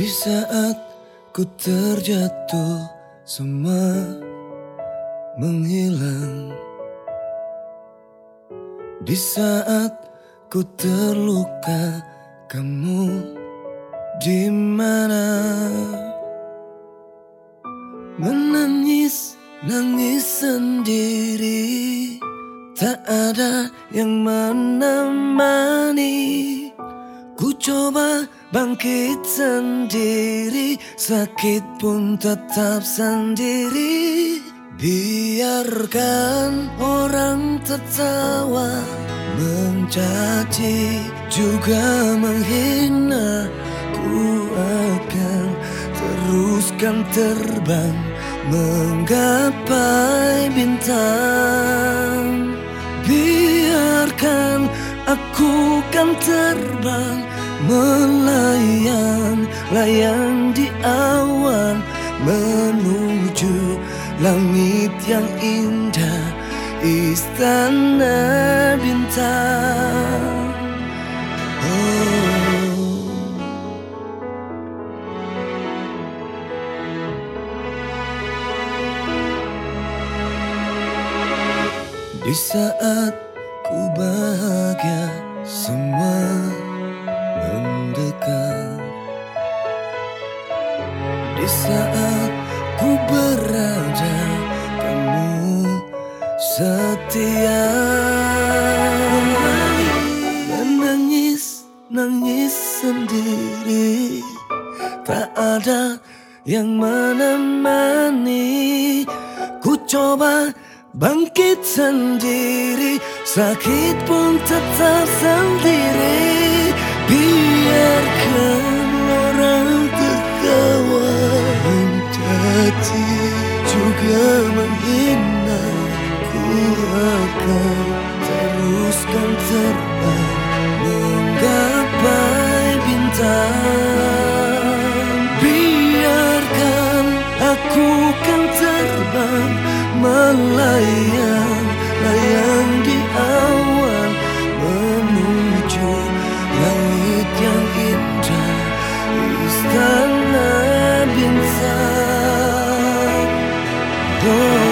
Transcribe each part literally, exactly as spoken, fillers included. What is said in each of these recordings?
Di saat ku terjatuh, semua menghilang. Di saat ku terluka, kamu di mana? Menangis, nangis sendiri, tak ada yang menemani. Ku coba bangkit sendiri, sakit pun tetap sendiri. Biarkan orang tertawa, mencaci, juga menghina. Ku akan teruskan terbang, menggapai bintang. Biarkan aku kan terbang, melayang, layang di awan, menuju langit yang indah, istana bintang. Oh. Di saat ku bahagia, semua mendekat. Di saat ku berada, kamu setia. Menangis, nangis sendiri, tak ada yang menemani. Ku coba bangkit sendiri, sakit pun tetap sendiri. Biarkan orang tertawa, mencaci, juga menghina. Ku akan teruskan terbang, menggapai bintang. Biarkan aku kan terbang, melayang, layang di awan, menuju langit yang indah, istana bintang. Oh.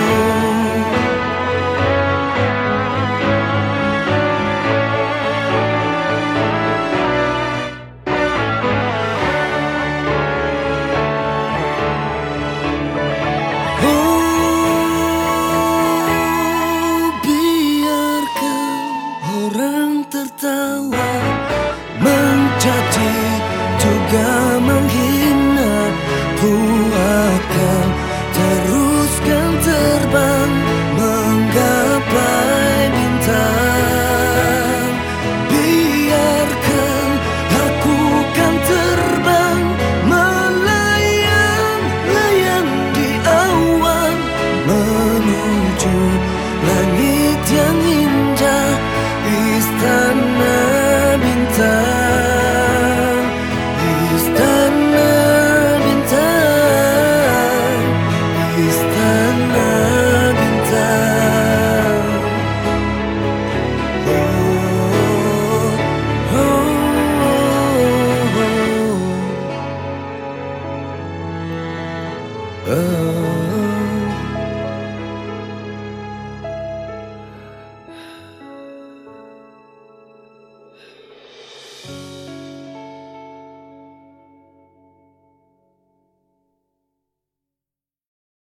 Tertawa, mencaci, juga menghina. Ku akan teruskan terbang, menggapai bintang. Biarkan aku kan terbang, melayang, layang di awan, menuju langit yang indah, istana bintang, istana bintang, istana bintang. Oh, oh, oh, oh. Oh.